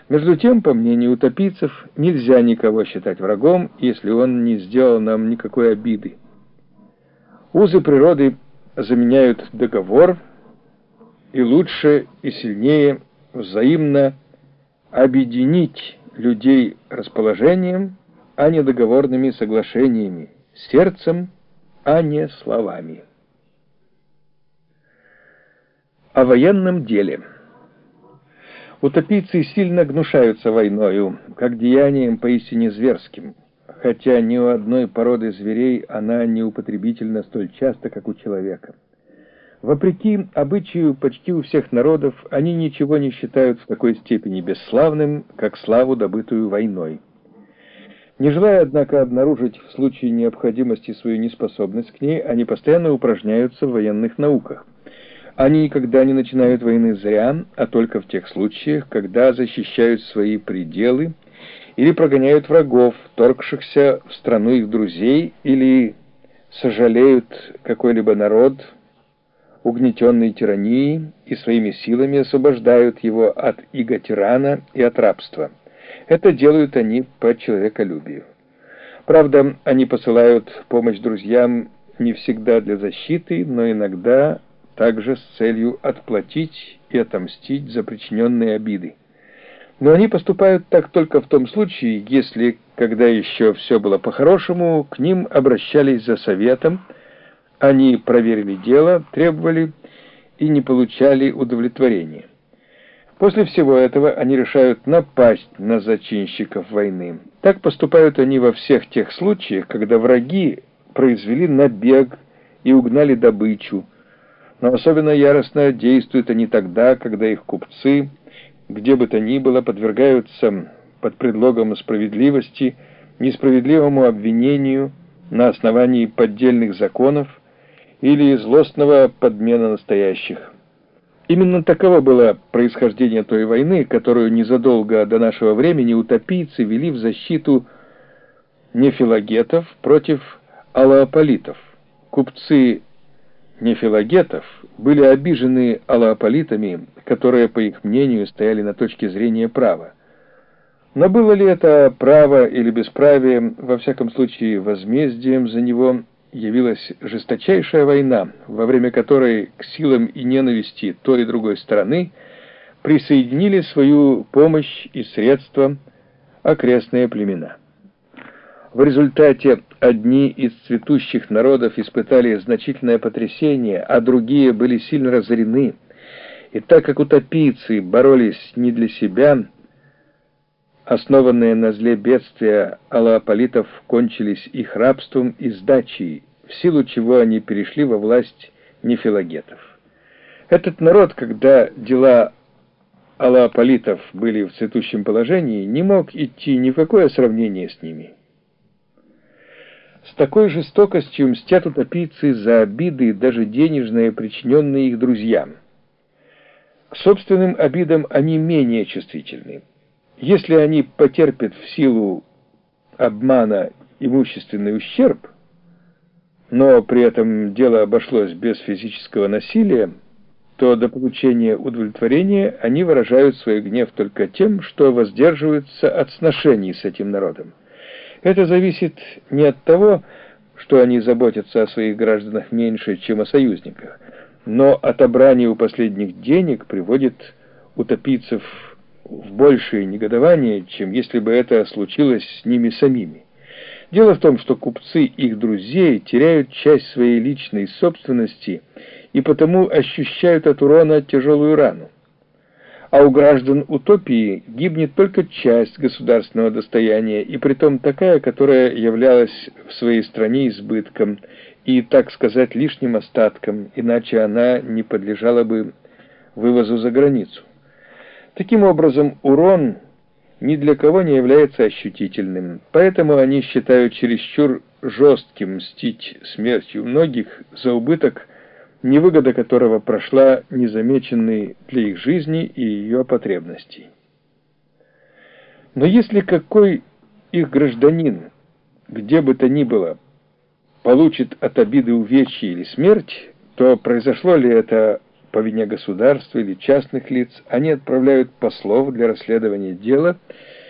Между тем, по мнению утопийцев, нельзя никого считать врагом, если он не сделал нам никакой обиды. Узы природы заменяют договор, и лучше и сильнее взаимно объединить людей расположением, а не договорными соглашениями, сердцем, а не словами. О военном деле. Утопийцы сильно гнушаются войною, как деянием поистине зверским, хотя ни у одной породы зверей она не употребительна столь часто, как у человека. Вопреки обычаю почти у всех народов, они ничего не считают в такой степени бесславным, как славу, добытую войной. Не желая, однако, обнаружить в случае необходимости свою неспособность к ней, они постоянно упражняются в военных науках. Они никогда не начинают войны зря, а только в тех случаях, когда защищают свои пределы или прогоняют врагов, вторгшихся в страну их друзей, или сожалеют какой-либо народ, угнетенный тиранией, и своими силами освобождают его от иго тирана и от рабства. Это делают они по человеколюбию. Правда, они посылают помощь друзьям не всегда для защиты, но иногда также с целью отплатить и отомстить за причиненные обиды. Но они поступают так только в том случае, если, когда еще все было по-хорошему, к ним обращались за советом, они проверили дело, требовали и не получали удовлетворения. После всего этого они решают напасть на зачинщиков войны. Так поступают они во всех тех случаях, когда враги произвели набег и угнали добычу, но особенно яростно действуют они тогда, когда их купцы, где бы то ни было, подвергаются под предлогом справедливости несправедливому обвинению на основании поддельных законов или злостного подмена настоящих. Именно таково было происхождение той войны, которую незадолго до нашего времени утопийцы вели в защиту нефилагетов против алоополитов. Купцы нефилагетов были обижены алоополитами, которые, по их мнению, стояли на точке зрения права. Но было ли это право или бесправие, во всяком случае возмездием за него явилась жесточайшая война, во время которой к силам и ненависти той и другой стороны присоединили свою помощь и средства окрестные племена. В результате одни из цветущих народов испытали значительное потрясение, а другие были сильно разорены. И так как утопийцы боролись не для себя, основанные на зле бедствия алоополитов кончились их рабством и сдачей, в силу чего они перешли во власть нефилагетов. Этот народ, когда дела алоополитов были в цветущем положении, не мог идти ни в какое сравнение с ними. С такой жестокостью мстят утопийцы за обиды, даже денежные, причиненные их друзьям. К собственным обидам они менее чувствительны. Если они потерпят в силу обмана имущественный ущерб, но при этом дело обошлось без физического насилия, то до получения удовлетворения они выражают свой гнев только тем, что воздерживаются от сношений с этим народом. Это зависит не от того, что они заботятся о своих гражданах меньше, чем о союзниках, но отобрание у последних денег приводит утопийцев в большее негодование, чем если бы это случилось с ними самими. Дело в том, что купцы их друзей теряют часть своей личной собственности и потому ощущают от урона тяжелую рану. А у граждан утопии гибнет только часть государственного достояния, и притом такая, которая являлась в своей стране избытком и, так сказать, лишним остатком, иначе она не подлежала бы вывозу за границу. Таким образом, урон ни для кого не является ощутительным, поэтому они считают чересчур жестким мстить смертью многих за убыток, невыгода которого прошла незамеченной для их жизни и ее потребностей. Но если какой их гражданин, где бы то ни было, получит от обиды увечья или смерть, то произошло ли это по вине государства или частных лиц, они отправляют послов для расследования дела